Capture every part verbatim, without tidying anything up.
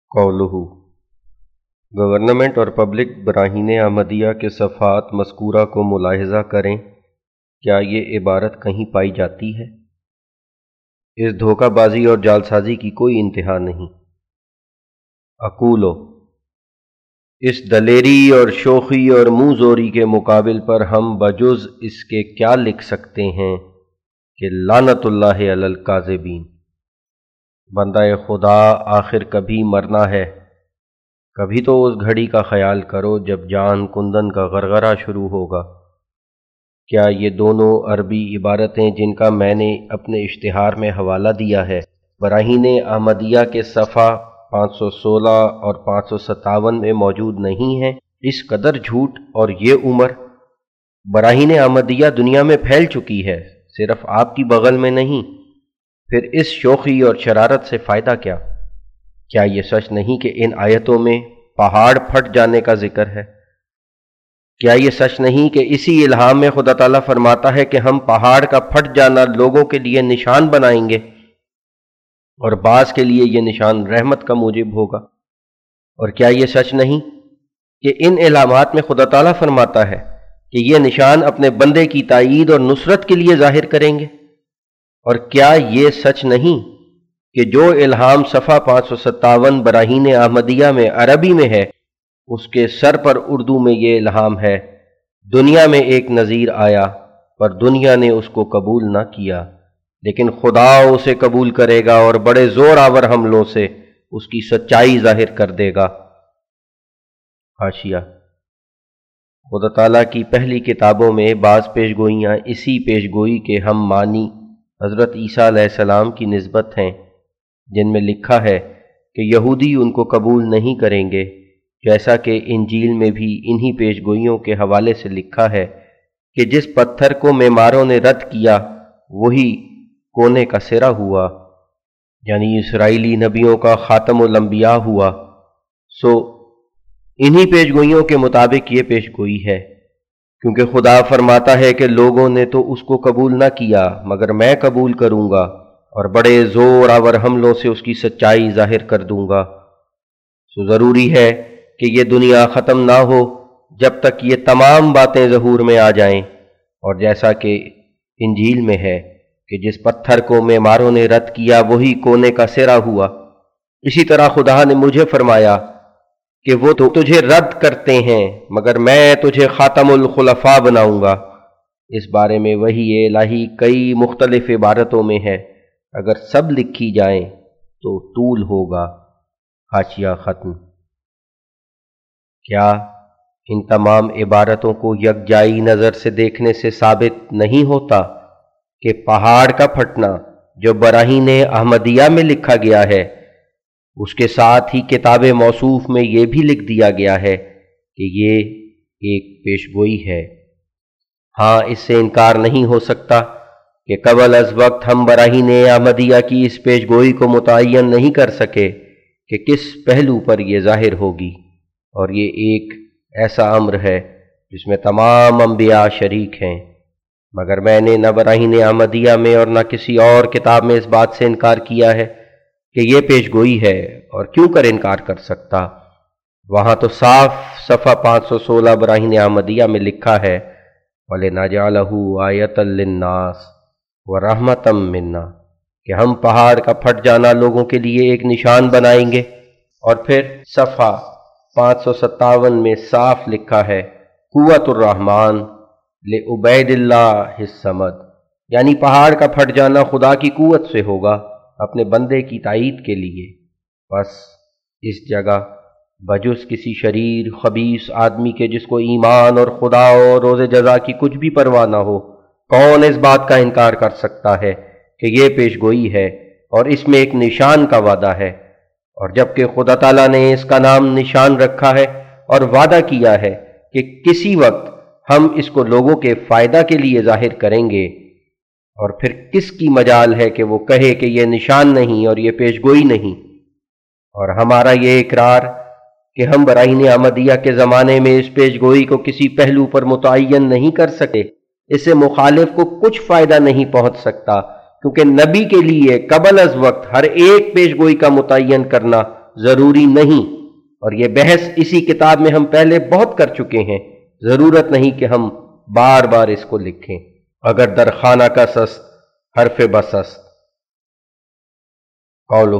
قولہ government اور public Barahin Ahmadiyya کے صفحات مذکورہ کو ملاحظہ کریں، کیا یہ عبارت کہیں پائی جاتی ہے؟ اس دھوکہ بازی اور جعلسازی کی کوئی انتہا نہیں۔ اقولو اس دلیری اور شوخی اور منہ زوری کے مقابل پر ہم بجز اس کے کیا لکھ سکتے ہیں کہ لعنت اللہ علی الکاذبین۔ بندہ خدا آخر کبھی مرنا ہے، کبھی تو اس گھڑی کا خیال کرو جب جان کندن کا غرغرہ شروع ہوگا۔ کیا یہ دونوں عربی عبارتیں جن کا میں نے اپنے اشتہار میں حوالہ دیا ہے براہین احمدیہ کے صفحہ پانچ سو سولہ اور پانچ سو ستاون میں موجود نہیں ہیں؟ اس قدر جھوٹ اور یہ عمر براہین احمدیہ دنیا میں پھیل چکی ہے، صرف آپ کی بغل میں نہیں۔ پھر اس شوخی اور شرارت سے فائدہ کیا؟ کیا یہ سچ نہیں کہ ان آیتوں میں پہاڑ پھٹ جانے کا ذکر ہے؟ کیا یہ سچ نہیں کہ اسی الہام میں خدا تعالیٰ فرماتا ہے کہ ہم پہاڑ کا پھٹ جانا لوگوں کے لیے نشان بنائیں گے، اور بعض کے لیے یہ نشان رحمت کا موجب ہوگا؟ اور کیا یہ سچ نہیں کہ ان الہامات میں خدا تعالیٰ فرماتا ہے کہ یہ نشان اپنے بندے کی تائید اور نصرت کے لیے ظاہر کریں گے؟ اور کیا یہ سچ نہیں کہ جو الہام صفحہ پانچ سو ستاون براہین احمدیہ میں عربی میں ہے اس کے سر پر اردو میں یہ الہام ہے، دنیا میں ایک نذیر آیا پر دنیا نے اس کو قبول نہ کیا، لیکن خدا اسے قبول کرے گا اور بڑے زور آور حملوں سے اس کی سچائی ظاہر کر دے گا۔ حاشیہ خدا تعالیٰ کی پہلی کتابوں میں بعض پیشگوئیاں اسی پیشگوئی کے ہم معنی حضرت عیسیٰ علیہ السلام کی نسبت ہیں، جن میں لکھا ہے کہ یہودی ان کو قبول نہیں کریں گے، جیسا کہ انجیل میں بھی انہی پیشگوئیوں کے حوالے سے لکھا ہے کہ جس پتھر کو معماروں نے رد کیا وہی کونے کا سرا ہوا، یعنی اسرائیلی نبیوں کا خاتم الانبیاء ہوا۔ سو انہی پیشگوئیوں کے مطابق یہ پیشگوئی ہے، کیونکہ خدا فرماتا ہے کہ لوگوں نے تو اس کو قبول نہ کیا مگر میں قبول کروں گا اور بڑے زور آور حملوں سے اس کی سچائی ظاہر کر دوں گا۔ سو ضروری ہے کہ یہ دنیا ختم نہ ہو جب تک یہ تمام باتیں ظہور میں آ جائیں، اور جیسا کہ انجیل میں ہے کہ جس پتھر کو معماروں نے رد کیا وہی کونے کا سرا ہوا، اسی طرح خدا نے مجھے فرمایا کہ وہ تو تجھے رد کرتے ہیں مگر میں تجھے خاتم الخلفاء بناؤں گا۔ اس بارے میں وحی الہی کئی مختلف عبارتوں میں ہے، اگر سب لکھی جائیں تو طول ہوگا۔ حاشیہ ختم۔ کیا ان تمام عبارتوں کو یکجائی نظر سے دیکھنے سے ثابت نہیں ہوتا کہ پہاڑ کا پھٹنا جو براہین احمدیہ میں لکھا گیا ہے اس کے ساتھ ہی کتاب موصوف میں یہ بھی لکھ دیا گیا ہے کہ یہ ایک پیشگوئی ہے؟ ہاں، اس سے انکار نہیں ہو سکتا کہ قبل از وقت ہم براہین احمدیہ کی اس پیشگوئی کو متعین نہیں کر سکے کہ کس پہلو پر یہ ظاہر ہوگی، اور یہ ایک ایسا امر ہے جس میں تمام انبیاء شریک ہیں، مگر میں نے نہ براہین احمدیہ میں اور نہ کسی اور کتاب میں اس بات سے انکار کیا ہے کہ یہ پیشگوئی ہے، اور کیوں کر انکار کر سکتا؟ وہاں تو صاف صفحہ پانچ سو سولہ براہین احمدیہ میں لکھا ہے وَلِنَجْعَلَهُ آیَةً لِلنَّاسِ وَرَحْمَةً مِنَّا، کہ ہم پہاڑ کا پھٹ جانا لوگوں کے لیے ایک نشان بنائیں گے۔ اور پھر صفحہ پانچ سو ستاون میں صاف لکھا ہے قوت الرحمن لعبید اللہ الصمد، یعنی پہاڑ کا پھٹ جانا خدا کی قوت سے ہوگا اپنے بندے کی تائید کے لیے۔ بس اس جگہ بجز کسی شریر خبیث آدمی کے جس کو ایمان اور خدا اور روز جزا کی کچھ بھی پرواہ نہ ہو، کون اس بات کا انکار کر سکتا ہے کہ یہ پیشگوئی ہے اور اس میں ایک نشان کا وعدہ ہے؟ اور جبکہ خدا تعالیٰ نے اس کا نام نشان رکھا ہے اور وعدہ کیا ہے کہ کسی وقت ہم اس کو لوگوں کے فائدہ کے لیے ظاہر کریں گے، اور پھر کس کی مجال ہے کہ وہ کہے کہ یہ نشان نہیں اور یہ پیشگوئی نہیں؟ اور ہمارا یہ اقرار کہ ہم براہین احمدیہ کے زمانے میں اس پیشگوئی کو کسی پہلو پر متعین نہیں کر سکے، اس سے مخالف کو کچھ فائدہ نہیں پہنچ سکتا، کیونکہ نبی کے لیے قبل از وقت ہر ایک پیشگوئی کا متعین کرنا ضروری نہیں، اور یہ بحث اسی کتاب میں ہم پہلے بہت کر چکے ہیں، ضرورت نہیں کہ ہم بار بار اس کو لکھیں۔ اگر در خانہ کا سست حرف بسست قولہ،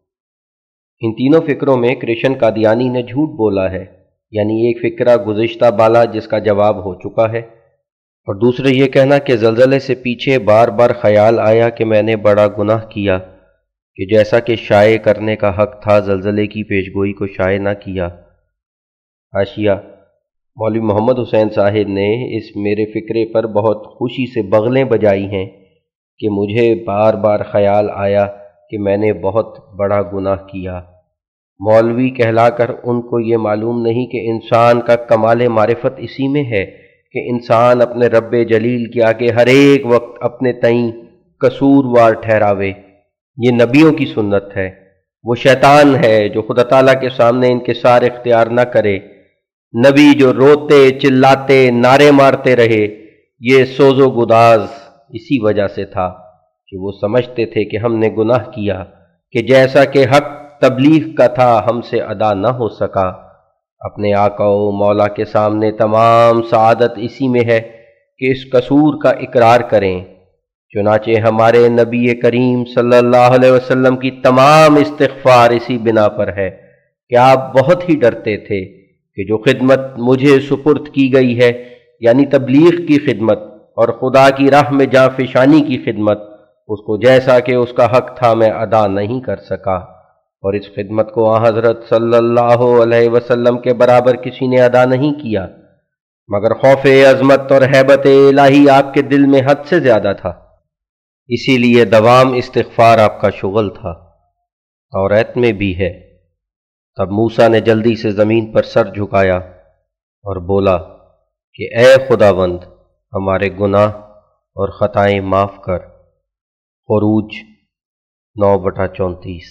ان تینوں فکروں میں کرشن قادیانی نے جھوٹ بولا ہے، یعنی ایک فکرہ گزشتہ بالا جس کا جواب ہو چکا ہے، اور دوسرے یہ کہنا کہ زلزلے سے پیچھے بار بار خیال آیا کہ میں نے بڑا گناہ کیا، کہ جیسا کہ شائع کرنے کا حق تھا زلزلے کی پیشگوئی کو شائع نہ کیا۔ حاشیہ: مولوی محمد حسین صاحب نے اس میرے فکرے پر بہت خوشی سے بغلیں بجائی ہیں کہ مجھے بار بار خیال آیا کہ میں نے بہت بڑا گناہ کیا۔ مولوی کہلا کر ان کو یہ معلوم نہیں کہ انسان کا کمال معرفت اسی میں ہے کہ انسان اپنے رب جلیل کے آگے ہر ایک وقت اپنے تئیں قصوروار ٹھہراوے۔ یہ نبیوں کی سنت ہے۔ وہ شیطان ہے جو خدا تعالیٰ کے سامنے انکسار اختیار نہ کرے۔ نبی جو روتے چلاتے نعرے مارتے رہے، یہ سوز و گداز اسی وجہ سے تھا کہ وہ سمجھتے تھے کہ ہم نے گناہ کیا، کہ جیسا کہ حق تبلیغ کا تھا ہم سے ادا نہ ہو سکا۔ اپنے آقا و مولا کے سامنے تمام سعادت اسی میں ہے کہ اس قصور کا اقرار کریں۔ چنانچہ ہمارے نبی کریم صلی اللہ علیہ وسلم کی تمام استغفار اسی بنا پر ہے کہ آپ بہت ہی ڈرتے تھے کہ جو خدمت مجھے سپرد کی گئی ہے، یعنی تبلیغ کی خدمت اور خدا کی راہ میں جاں فشانی کی خدمت، اس کو جیسا کہ اس کا حق تھا میں ادا نہیں کر سکا، اور اس خدمت کو آن حضرت صلی اللہ علیہ وسلم کے برابر کسی نے ادا نہیں کیا، مگر خوف عظمت اور ہیبت الہی آپ کے دل میں حد سے زیادہ تھا، اسی لیے دوام استغفار آپ کا شغل تھا۔ توریت میں بھی ہے۔ تب موسیٰ نے جلدی سے زمین پر سر جھکایا اور بولا کہ اے خداوند، ہمارے گناہ اور خطائیں معاف کر۔ خروج نو بٹا چونتیس۔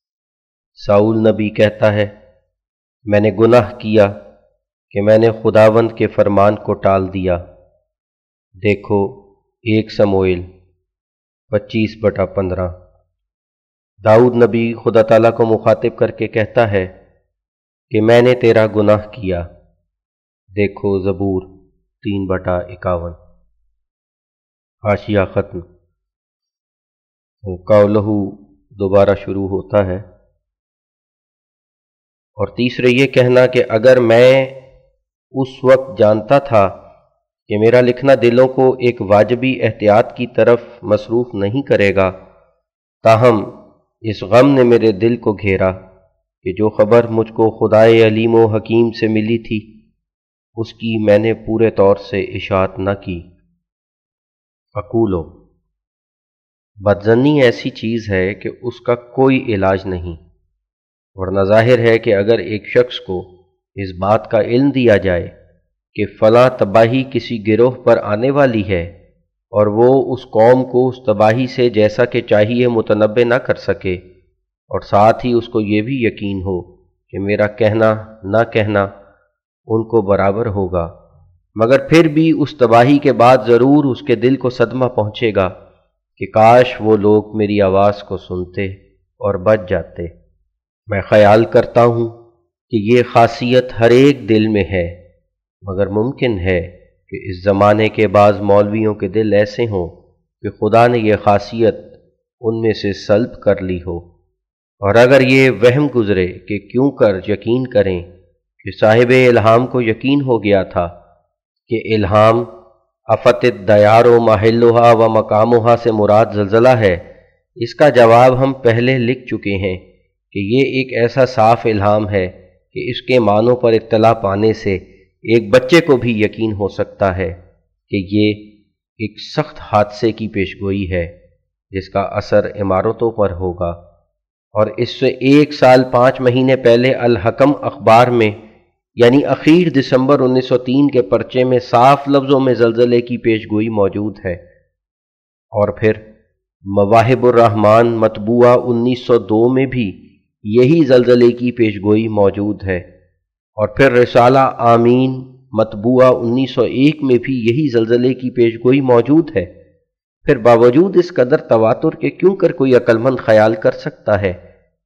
ساؤل نبی کہتا ہے، میں نے گناہ کیا کہ میں نے خداوند کے فرمان کو ٹال دیا۔ دیکھو ایک سموئیل پچیس بٹا پندرہ۔ داؤد نبی خدا تعالیٰ کو مخاطب کر کے کہتا ہے کہ میں نے تیرا گناہ کیا۔ دیکھو زبور تین بٹا اکاون۔ حاشیہ ختم۔ قولہ دوبارہ شروع ہوتا ہے، اور تیسرے یہ کہنا کہ اگر میں اس وقت جانتا تھا کہ میرا لکھنا دلوں کو ایک واجبی احتیاط کی طرف مصروف نہیں کرے گا، تاہم اس غم نے میرے دل کو گھیرا کہ جو خبر مجھ کو خدائے علیم و حکیم سے ملی تھی اس کی میں نے پورے طور سے اشاعت نہ کی۔ اقولو، بدظنی ایسی چیز ہے کہ اس کا کوئی علاج نہیں، ورنہ ظاہر ہے کہ اگر ایک شخص کو اس بات کا علم دیا جائے کہ فلاں تباہی کسی گروہ پر آنے والی ہے، اور وہ اس قوم کو اس تباہی سے جیسا کہ چاہیے متنبع نہ کر سکے، اور ساتھ ہی اس کو یہ بھی یقین ہو کہ میرا کہنا نہ کہنا ان کو برابر ہوگا، مگر پھر بھی اس تباہی کے بعد ضرور اس کے دل کو صدمہ پہنچے گا کہ کاش وہ لوگ میری آواز کو سنتے اور بچ جاتے۔ میں خیال کرتا ہوں کہ یہ خاصیت ہر ایک دل میں ہے، مگر ممکن ہے کہ اس زمانے کے بعض مولویوں کے دل ایسے ہوں کہ خدا نے یہ خاصیت ان میں سے سلب کر لی ہو، اور اگر یہ وہم گزرے کہ کیوں کر یقین کریں کہ صاحب الہام کو یقین ہو گیا تھا کہ الہام افت الدیار و محلھا و مقامھا سے مراد زلزلہ ہے، اس کا جواب ہم پہلے لکھ چکے ہیں کہ یہ ایک ایسا صاف الہام ہے کہ اس کے معنوں پر اطلاع پانے سے ایک بچے کو بھی یقین ہو سکتا ہے کہ یہ ایک سخت حادثے کی پیشگوئی ہے جس کا اثر عمارتوں پر ہوگا، اور اس سے ایک سال پانچ مہینے پہلے الحکم اخبار میں یعنی اخیر دسمبر انیس سو تین کے پرچے میں صاف لفظوں میں زلزلے کی پیشگوئی موجود ہے، اور پھر مواہب الرحمن مطبوعہ انیس سو دو میں بھی یہی زلزلے کی پیشگوئی موجود ہے، اور پھر رسالہ آمین مطبوعہ انیس سو ایک میں بھی یہی زلزلے کی پیشگوئی موجود ہے۔ پھر باوجود اس قدر تواتر کے کیوں کر کوئی عقل مند خیال کر سکتا ہے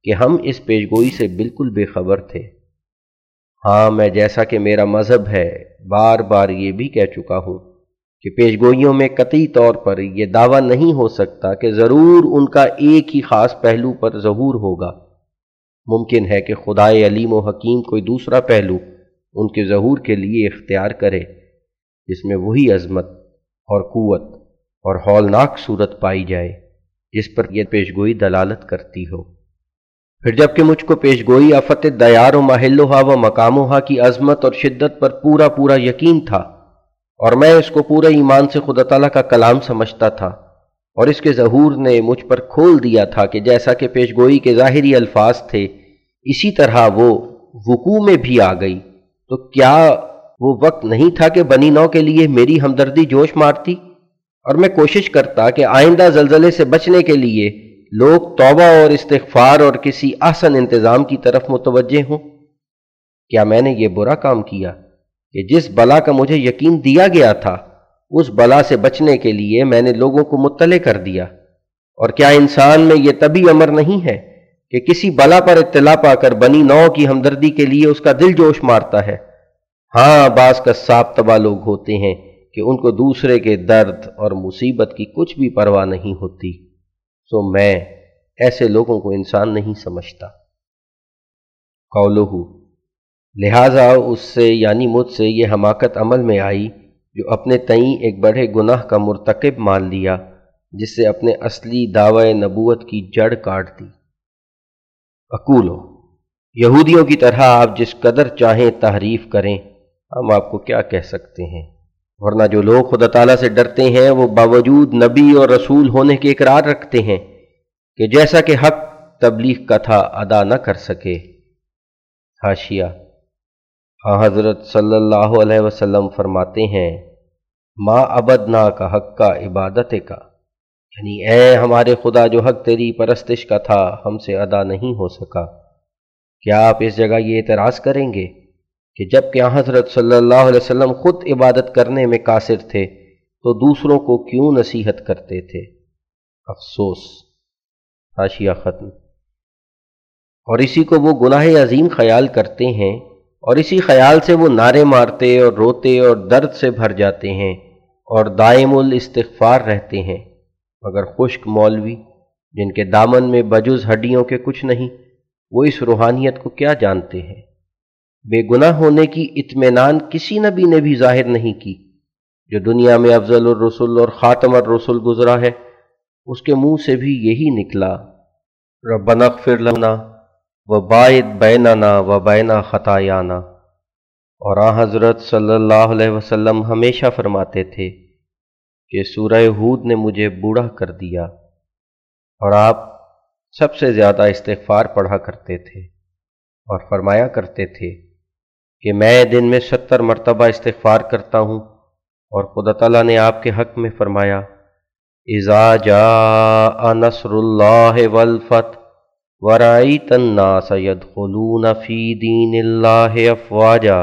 کہ ہم اس پیشگوئی سے بالکل بے خبر تھے۔ ہاں، میں جیسا کہ میرا مذہب ہے بار بار یہ بھی کہہ چکا ہوں کہ پیشگوئیوں میں قطعی طور پر یہ دعویٰ نہیں ہو سکتا کہ ضرور ان کا ایک ہی خاص پہلو پر ظہور ہوگا۔ ممکن ہے کہ خدائے علیم و حکیم کوئی دوسرا پہلو ان کے ظہور کے لیے اختیار کرے جس میں وہی عظمت اور قوت اور ہولناک صورت پائی جائے جس پر یہ پیشگوئی دلالت کرتی ہو۔ پھر جب کہ مجھ کو پیشگوئی آفت دیار و محلوہا و مقاموہا کی عظمت اور شدت پر پورا پورا یقین تھا، اور میں اس کو پورے ایمان سے خدا تعالیٰ کا کلام سمجھتا تھا، اور اس کے ظہور نے مجھ پر کھول دیا تھا کہ جیسا کہ پیشگوئی کے ظاہری الفاظ تھے اسی طرح وہ وقوع میں بھی آ گئی، تو کیا وہ وقت نہیں تھا کہ بنی نوح کے لیے میری ہمدردی جوش مارتی اور میں کوشش کرتا کہ آئندہ زلزلے سے بچنے کے لیے لوگ توبہ اور استغفار اور کسی احسن انتظام کی طرف متوجہ ہوں؟ کیا میں نے یہ برا کام کیا کہ جس بلا کا مجھے یقین دیا گیا تھا اس بلا سے بچنے کے لیے میں نے لوگوں کو مطلع کر دیا؟ اور کیا انسان میں یہ طبی امر نہیں ہے کہ کسی بلا پر اطلاع پا کر بنی نوح کی ہمدردی کے لیے اس کا دل جوش مارتا ہے؟ ہاں، بعض قصاب طبع لوگ ہوتے ہیں کہ ان کو دوسرے کے درد اور مصیبت کی کچھ بھی پرواہ نہیں ہوتی، سو میں ایسے لوگوں کو انسان نہیں سمجھتا۔ قولہ، لہٰذا اس سے یعنی مجھ سے یہ حماقت عمل میں آئی جو اپنے تئیں ایک بڑے گناہ کا مرتکب مان لیا، جس سے اپنے اصلی دعوی نبوت کی جڑ کاٹ دی۔ اقولو، یہودیوں کی طرح آپ جس قدر چاہیں تحریف کریں، ہم آپ کو کیا کہہ سکتے ہیں؟ ورنہ جو لوگ خدا تعالیٰ سے ڈرتے ہیں وہ باوجود نبی اور رسول ہونے کے اقرار رکھتے ہیں کہ جیسا کہ حق تبلیغ کا تھا ادا نہ کر سکے۔ حاشیہ، ہاں حضرت صلی اللہ علیہ وسلم فرماتے ہیں، ما عبدنا کا حق کا عبادت کا، یعنی اے ہمارے خدا جو حق تیری پرستش کا تھا ہم سے ادا نہیں ہو سکا۔ کیا آپ اس جگہ یہ اعتراض کریں گے کہ جب کہ حضرت صلی اللہ علیہ وسلم خود عبادت کرنے میں قاصر تھے تو دوسروں کو کیوں نصیحت کرتے تھے؟ افسوس۔ حاشیہ ختم۔ اور اسی کو وہ گناہ عظیم خیال کرتے ہیں، اور اسی خیال سے وہ نعرے مارتے اور روتے اور درد سے بھر جاتے ہیں اور دائم الاستغفار رہتے ہیں، مگر خشک مولوی جن کے دامن میں بجز ہڈیوں کے کچھ نہیں، وہ اس روحانیت کو کیا جانتے ہیں؟ بے گناہ ہونے کی اطمینان کسی نبی نے بھی ظاہر نہیں کی۔ جو دنیا میں افضل الرسل اور خاتم الرسل گزرا ہے اس کے منہ سے بھی یہی نکلا، ربنا اغفر لنا وباعد بیننا وبین خطایانا۔ اور آن حضرت صلی اللہ علیہ وسلم ہمیشہ فرماتے تھے کہ سورہ ہود نے مجھے بوڑھا کر دیا، اور آپ سب سے زیادہ استغفار پڑھا کرتے تھے اور فرمایا کرتے تھے کہ میں دن میں ستر مرتبہ استغفار کرتا ہوں، اور خدا تعالیٰ نے آپ کے حق میں فرمایا، اذا جاء نصر اللہ والفتح ورأیت الناس يدخلون فی دین اللہ افواجا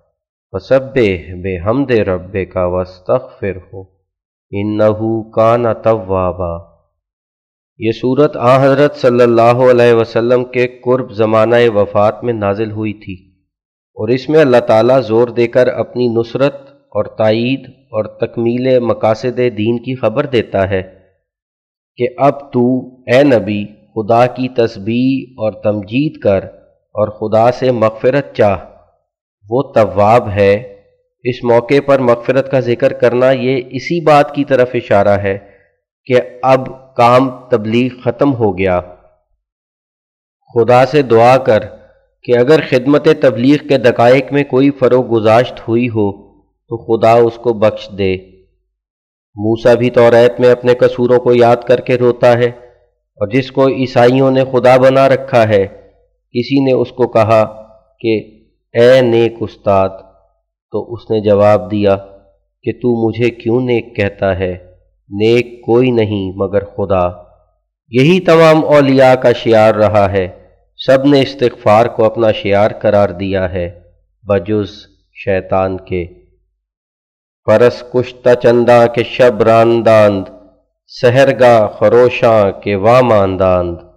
فسبح بحمد ربک واستغفرہ انہ کان توابا۔ یہ صورت آن حضرت صلی اللہ علیہ وسلم کے قرب زمانہ وفات میں نازل ہوئی تھی، اور اس میں اللہ تعالیٰ زور دے کر اپنی نصرت اور تائید اور تکمیل مقاصد دین کی خبر دیتا ہے کہ اب تو اے نبی خدا کی تسبیح اور تمجید کر اور خدا سے مغفرت چاہ، وہ تواب ہے۔ اس موقع پر مغفرت کا ذکر کرنا یہ اسی بات کی طرف اشارہ ہے کہ اب کام تبلیغ ختم ہو گیا۔ خدا سے دعا کر کہ اگر خدمت تبلیغ کے دقائق میں کوئی فروغ گزاشت ہوئی ہو تو خدا اس کو بخش دے۔ موسیٰ بھی توریت میں اپنے قصوروں کو یاد کر کے روتا ہے، اور جس کو عیسائیوں نے خدا بنا رکھا ہے، کسی نے اس کو کہا کہ اے نیک استاد، تو اس نے جواب دیا کہ تو مجھے کیوں نیک کہتا ہے؟ نیک کوئی نہیں مگر خدا۔ یہی تمام اولیاء کا شعار رہا ہے، سب نے استغفار کو اپنا شعار قرار دیا ہے بجز شیطان کے۔ پرس کشتہ چنداں کے شب رانداند، سحرگاہ خروشاں کے وامانداند۔